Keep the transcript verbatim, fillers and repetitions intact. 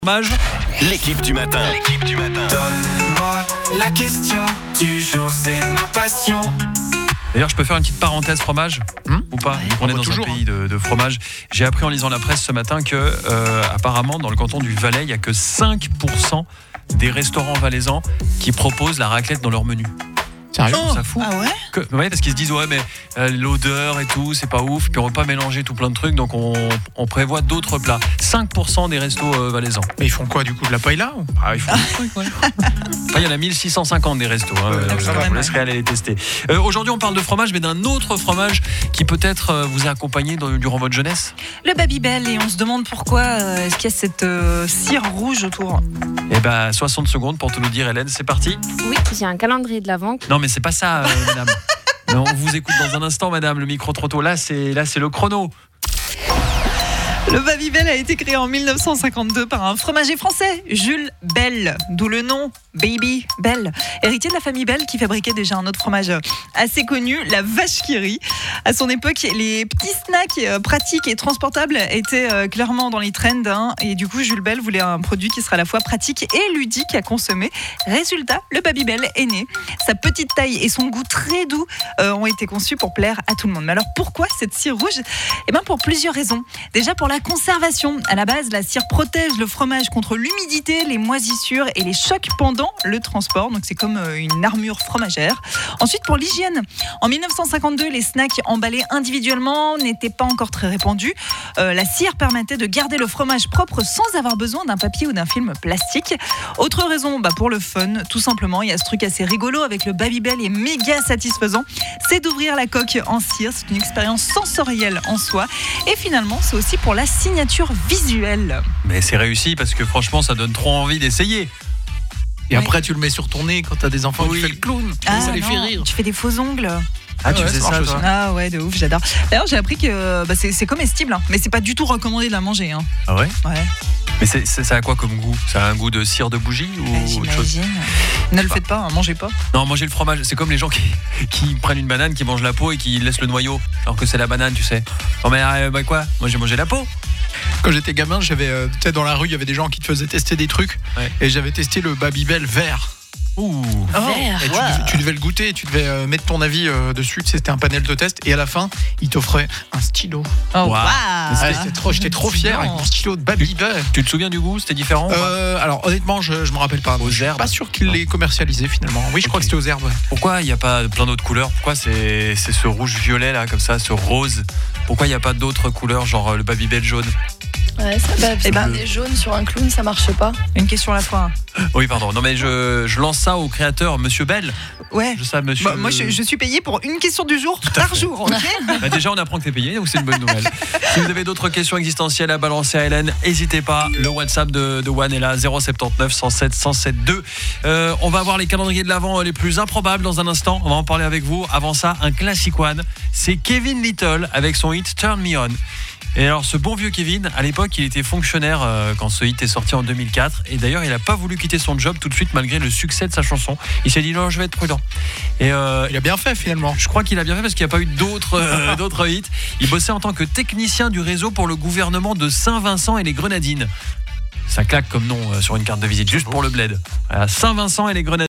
Fromage. L'équipe du matin. L'équipe du matin. Donne-moi la question du jour, c'est ma passion. D'ailleurs, je peux faire une petite parenthèse fromage hmm ou pas? Ouais. On est On dans toujours, un pays de, de fromage. J'ai appris en lisant la presse ce matin que, euh, apparemment, dans le canton du Valais, il n'y a que cinq pour cent des restaurants valaisans qui proposent la raclette dans leur menu. Sérieux? Oh, ça fout. Ah ouais? Que, ouais, parce qu'ils se disent ouais mais euh, l'odeur et tout c'est pas ouf, puis on veut pas mélanger tout plein de trucs, donc on, on prévoit d'autres plats. cinq pour cent des restos euh, valaisans. Mais ils font quoi du coup, de la paella ou... Ah, ils font des trucs, ouais. Enfin, il y en a mille six cent cinquante des restos. Hein, Ouais, euh, ça je va, vous laisserai aller les tester. Euh, aujourd'hui, on parle de fromage, mais d'un autre fromage qui peut-être euh, vous a accompagné dans, durant votre jeunesse. Le Babybel, et on se demande pourquoi euh, est-ce qu'il y a cette euh, cire rouge autour. Eh ben, soixante secondes pour tout nous dire, Hélène. C'est parti. Oui, j'ai un calendrier de l'Avent. Non, mais c'est pas ça, euh, madame. Non, on vous écoute dans un instant, madame. Le micro trop tôt. Là, c'est là, c'est le chrono. Le Babybel a été créé en mille neuf cent cinquante-deux par un fromager français, Jules Bell, d'où le nom Baby Bell, héritier de la famille Bell qui fabriquait déjà un autre fromage assez connu, la vache qui rit. À son époque, les petits snacks pratiques et transportables étaient clairement dans les trends, hein, et du coup, Jules Bell voulait un produit qui serait à la fois pratique et ludique à consommer. Résultat, le Babybel est né. Sa petite taille et son goût très doux euh, ont été conçus pour plaire à tout le monde. Mais alors, pourquoi cette cire rouge? Eh bien, pour plusieurs raisons. Déjà, pour la conservation. À la base, la cire protège le fromage contre l'humidité, les moisissures et les chocs pendant le transport. Donc c'est comme une armure fromagère. Ensuite, pour l'hygiène. En mille neuf cent cinquante-deux, les snacks emballés individuellement n'étaient pas encore très répandus. Euh, la cire permettait de garder le fromage propre sans avoir besoin d'un papier ou d'un film plastique. Autre raison, bah pour le fun, tout simplement. Il y a ce truc assez rigolo avec le Babybel et méga satisfaisant. C'est d'ouvrir la coque en cire. C'est une expérience sensorielle en soi. Et finalement, c'est aussi pour la signature visuelle. Mais c'est réussi parce que franchement, ça donne trop envie d'essayer. Et Oui. après tu le mets sur ton nez quand t'as des enfants, Oui. tu fais le clown. Ah, ça les non, fait rire. Tu fais des faux ongles. Ah, tu ouais, faisais ça ça, marche toi? aussi. Ah ouais, de ouf, j'adore. D'ailleurs, j'ai appris que bah, c'est, c'est comestible, hein, mais c'est pas du tout recommandé de la manger. Hein. Ah ouais? Ouais, Mais c'est, c'est, ça a quoi comme goût? Ça a un goût de cire de bougie ou bah, autre chose? j'imagine. Ne le faites pas, hein, mangez pas. Non, manger le fromage, c'est comme les gens qui, qui prennent une banane, qui mangent la peau et qui laissent le noyau, alors que c'est la banane, tu sais. Non mais euh, bah quoi? Moi j'ai mangé la peau. Quand j'étais gamin, j'avais, euh, tu sais, dans la rue, il y avait des gens qui te faisaient tester des trucs. Ouais. Et j'avais testé le Babybel vert. Ouh. Vert. Et tu, devais, tu devais le goûter et tu devais euh, mettre ton avis euh, dessus. Tu sais, c'était un panel de test. Et à la fin, ils t'offraient un stylo. Oh, Wow. waouh. Ah, c'était trop, j'étais trop fier avec mon stylo de Babybel. Tu te souviens du goût? C'était différent ou pas? Euh, alors honnêtement, je, je me rappelle pas. Aux Je suis herbes? pas sûr qu'ils l'aient commercialisé finalement. Oui, je crois Ok. que c'était aux herbes. Ouais. Pourquoi il n'y a pas plein d'autres couleurs? Pourquoi c'est, c'est ce rouge-violet là, comme ça, ce rose? Pourquoi il n'y a pas d'autres couleurs, genre euh, le Babybel jaune? Ouais, ça, bah, Eh ben- des jaunes sur un clown, ça marche pas. Une question à la fois. Oui, pardon. Non mais je, je lance ça au créateur, Monsieur Bell. Ouais. Je sais, monsieur. Bah, moi, je, je suis payée pour une question du jour par fait. jour. Ok. Bah, déjà, on apprend que t'es payé, donc c'est une bonne nouvelle. Si vous avez d'autres questions existentielles à balancer à Hélène, n'hésitez pas. Le WhatsApp de, de One est là, zéro sept neuf cent sept cent sept deux. Euh, on va voir les calendriers de l'Avent les plus improbables dans un instant. On va en parler avec vous. Avant ça, un classic One. C'est Kevin Little avec son hit Turn Me On. Et alors, ce bon vieux Kevin, à l'époque, il était fonctionnaire euh, quand ce hit est sorti en deux mille quatre. Et d'ailleurs, il n'a pas voulu quitter son job tout de suite malgré le succès de sa chanson. Il s'est dit non, je vais être prudent. Et euh, Il a bien fait finalement. je crois qu'il a bien fait parce qu'il n'y a pas eu d'autres, euh, d'autres hits. Il bossait en tant que technicien du réseau pour le gouvernement de Saint-Vincent et les Grenadines. Ça claque comme nom euh, sur une carte de visite, juste pour le bled. Voilà, Saint-Vincent et les Grenadines.